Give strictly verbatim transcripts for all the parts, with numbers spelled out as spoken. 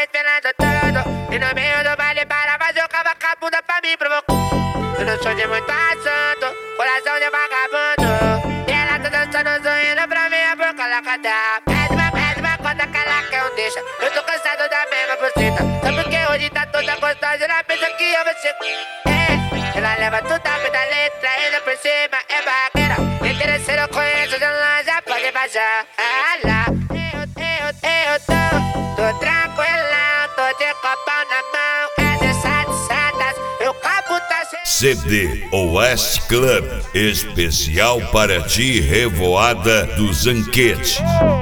desfilando tudo. E no meio do baile para fazer o cava com a bunda pra me provocar. Eu não sou de muito assunto, coração de vagabundo. E ela tá dançando, sorrindo pra minha boca, ela canta. Pede uma, pede uma conta que ela quer um deixa. Eu tô cansado da mesma buceta. Só porque hoje tá toda gostosa, ela pensa que eu vou ser. É, ela leva tudo a pé da letra, ainda por cima é vaqueira. Interesseiro eu conheço, já já pode vazar. Ah lá, eu, eu, eu tô, tô tranquilão, tô de copão na mão. É de sete setas, eu capo tá sem. C D Oeste Club, especial para ti, Revoada do Zanquete.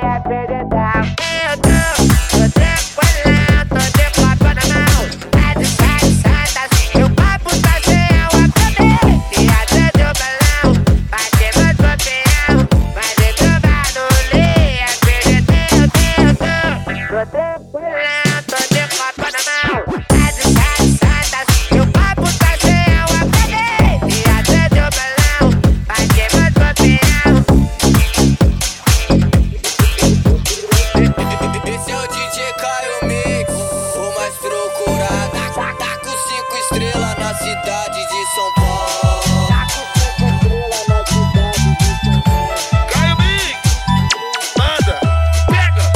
Eu tô, tô tranquilão, tô de copão na mão. É de sete setas, eu capo tá sem. Eu acabei, e acende o balão. Batemos o peão, mas entrou no lei. Acreditei, eu tenho, tô, tô tranquilão, tô de copão na mão. É de sete setas, eu capo tá sem. Eu acabei, e acende o balão. Batemos o peão. Esse é o D J Caio Mix, o mais procurado. Tá, tá com cinco estrelas na cidade de São Paulo. Tá com cinco estrelas na cidade de São Paulo. Caio Mix, manda, pega.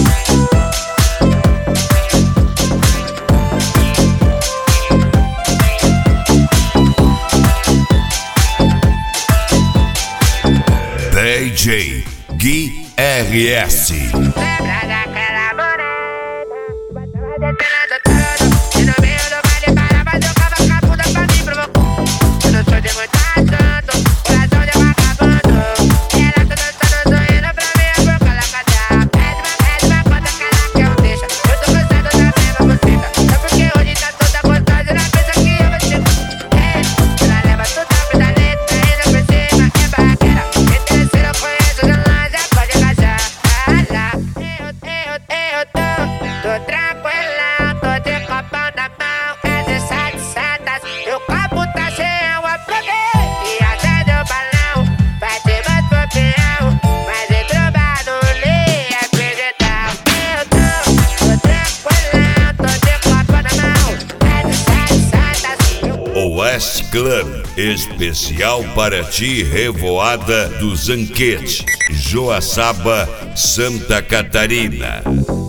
D J Gui R S. Lembra daquela morena? Desfilando tudo. E no meio do baile para fazer o cava com a bunda pra me provocar. Eu não sou de muito assunto, coração de vagabundo. E ela tá dançando, sorrindo pra minha boca, ela canta. Pede uma, pede uma conta que ela quer um deixa. Eu tô cansado da mesma buceta. Só porque hoje tá toda gostosa, ela pensa que eu vou ser. É, ela leva tudo a pé da letra, ainda por cima é vaqueira. Interesseiro eu conheço, já já pode vazar. Ah lá, eu, eu, eu tô, tô tranquilão, tô de copão na mão. É de sete setas, eu capo tá sem. Eu apaguei e acende o balão. Batemos pro peão, mas entrou barulho, acreditar. Eu tô, tô tranquilão, tô de copão na mão. É de sete setas, eu Oeste Club, especial para ti, Revoada do Zanquete, Joaçaba, Santa Catarina.